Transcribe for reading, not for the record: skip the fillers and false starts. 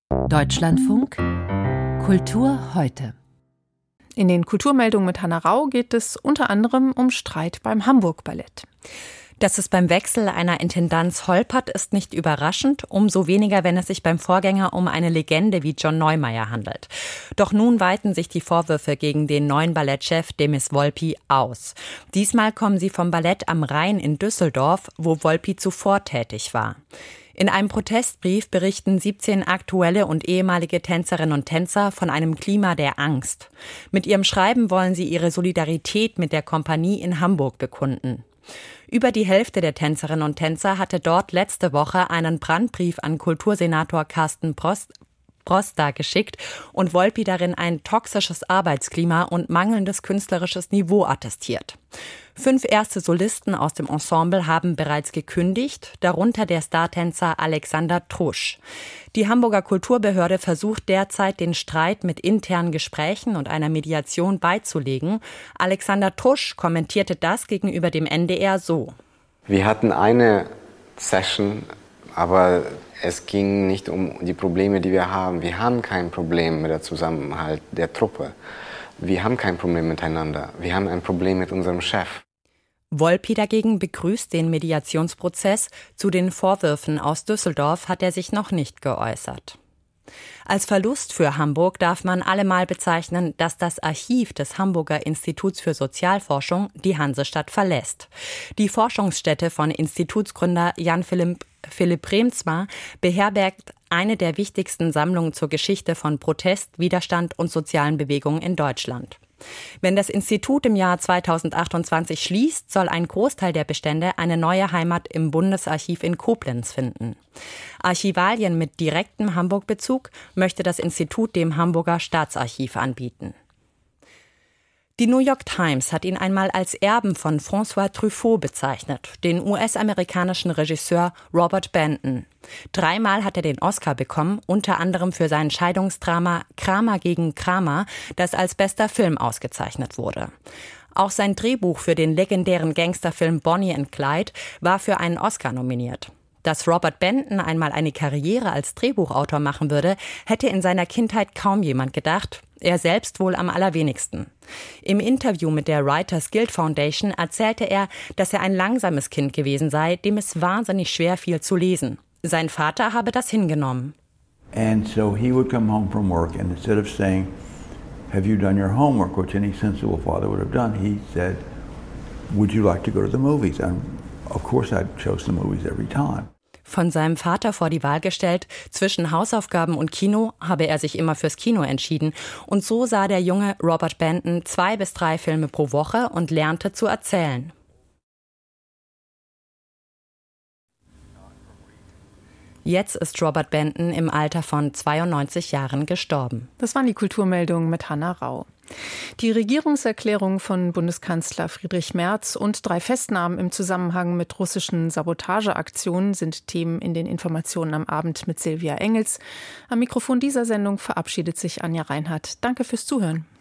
Deutschlandfunk Kultur heute. In den Kulturmeldungen mit Hannah Rau geht es unter anderem um Streit beim Hamburg Ballett. Dass es beim Wechsel einer Intendanz holpert, ist nicht überraschend, umso weniger, wenn es sich beim Vorgänger um eine Legende wie John Neumeier handelt. Doch nun weiten sich die Vorwürfe gegen den neuen Ballettchef Demis Volpi aus. Diesmal kommen sie vom Ballett am Rhein in Düsseldorf, wo Volpi zuvor tätig war. In einem Protestbrief berichten 17 aktuelle und ehemalige Tänzerinnen und Tänzer von einem Klima der Angst. Mit ihrem Schreiben wollen sie ihre Solidarität mit der Kompanie in Hamburg bekunden. Über die Hälfte der Tänzerinnen und Tänzer hatte dort letzte Woche einen Brandbrief an Kultursenator Carsten Broster geschickt und Volpi darin ein toxisches Arbeitsklima und mangelndes künstlerisches Niveau attestiert. 5 erste Solisten aus dem Ensemble haben bereits gekündigt, darunter der Startänzer Alexander Trusch. Die Hamburger Kulturbehörde versucht derzeit, den Streit mit internen Gesprächen und einer Mediation beizulegen. Alexander Trusch kommentierte das gegenüber dem NDR so: Wir hatten eine Session, aber es ging nicht um die Probleme, die wir haben. Wir haben kein Problem mit dem Zusammenhalt der Truppe. Wir haben kein Problem miteinander. Wir haben ein Problem mit unserem Chef. Volpi dagegen begrüßt den Mediationsprozess. Zu den Vorwürfen aus Düsseldorf hat er sich noch nicht geäußert. Als Verlust für Hamburg darf man allemal bezeichnen, dass das Archiv des Hamburger Instituts für Sozialforschung die Hansestadt verlässt. Die Forschungsstätte von Institutsgründer Jan Philipp Reemtsma beherbergt eine der wichtigsten Sammlungen zur Geschichte von Protest, Widerstand und sozialen Bewegungen in Deutschland. Wenn das Institut im Jahr 2028 schließt, soll ein Großteil der Bestände eine neue Heimat im Bundesarchiv in Koblenz finden. Archivalien mit direktem Hamburg-Bezug möchte das Institut dem Hamburger Staatsarchiv anbieten. Die New York Times hat ihn einmal als Erben von François Truffaut bezeichnet, den US-amerikanischen Regisseur Robert Benton. 3-mal hat er den Oscar bekommen, unter anderem für sein Scheidungsdrama Kramer gegen Kramer, das als bester Film ausgezeichnet wurde. Auch sein Drehbuch für den legendären Gangsterfilm Bonnie and Clyde war für einen Oscar nominiert. Dass Robert Benton einmal eine Karriere als Drehbuchautor machen würde, hätte in seiner Kindheit kaum jemand gedacht, er selbst wohl am allerwenigsten. Im Interview mit der Writers Guild Foundation erzählte er, dass er ein langsames Kind gewesen sei, dem es wahnsinnig schwer fiel zu lesen. Sein Vater habe das hingenommen. And so he would come home from work and instead of saying, "Have you done your homework?" which any sensible father would have done, he said, "Would you like to go to the movies?" And of course I chose the movies every time. Von seinem Vater vor die Wahl gestellt, zwischen Hausaufgaben und Kino, habe er sich immer fürs Kino entschieden. Und so sah der junge Robert Benton 2 bis 3 Filme pro Woche und lernte zu erzählen. Jetzt ist Robert Benton im Alter von 92 Jahren gestorben. Das waren die Kulturmeldungen mit Hannah Rau. Die Regierungserklärung von Bundeskanzler Friedrich Merz und 3 Festnahmen im Zusammenhang mit russischen Sabotageaktionen sind Themen in den Informationen am Abend mit Silvia Engels. Am Mikrofon dieser Sendung verabschiedet sich Anja Reinhardt. Danke fürs Zuhören.